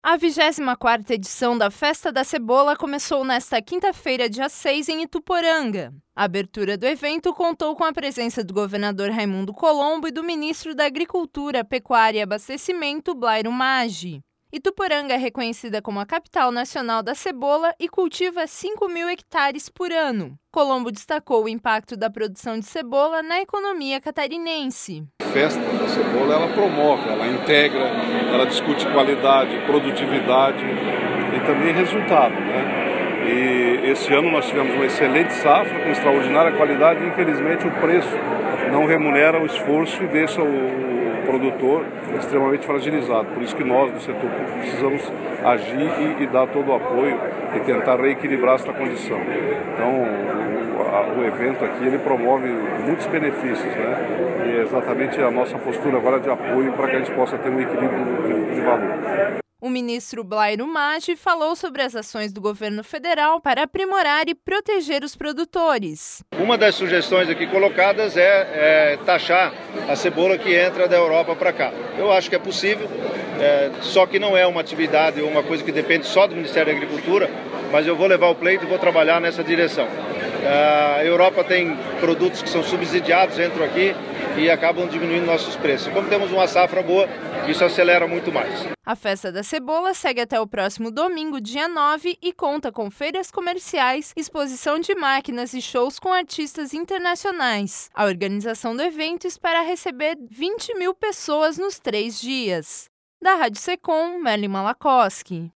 A 24ª edição da Festa da Cebola começou nesta quinta-feira, dia 6, em Ituporanga. A abertura do evento contou com a presença do governador Raimundo Colombo e do ministro da Agricultura, Pecuária e Abastecimento, Blairo Maggi. Ituporanga é reconhecida como a capital nacional da cebola e cultiva 5.000 hectares por ano. Colombo destacou o impacto da produção de cebola na economia catarinense. A Festa da Cebola, ela promove, ela integra, ela discute qualidade, produtividade e também resultado, né? E esse ano nós tivemos uma excelente safra com extraordinária qualidade e infelizmente o preço não remunera o esforço e deixa o produtor extremamente fragilizado. Por isso que nós do setor público precisamos agir e dar todo o apoio e tentar reequilibrar essa condição. Então, o evento aqui ele promove muitos benefícios, né? E é exatamente a nossa postura agora de apoio para que a gente possa ter um equilíbrio de valor. O ministro Blairo Maggi falou sobre as ações do governo federal para aprimorar e proteger os produtores. Uma das sugestões aqui colocadas é taxar a cebola que entra da Europa para cá. Eu acho que é possível, só que não é uma atividade ou uma coisa que depende só do Ministério da Agricultura, mas eu vou levar o pleito e vou trabalhar nessa direção. A Europa tem produtos que são subsidiados, entram aqui e acabam diminuindo nossos preços. Como temos uma safra boa, isso acelera muito mais. A Festa da Cebola segue até o próximo domingo, dia 9, e conta com feiras comerciais, exposição de máquinas e shows com artistas internacionais. A organização do evento espera receber 20.000 pessoas nos 3 dias. Da Rádio Secom, Merlin Malakoski.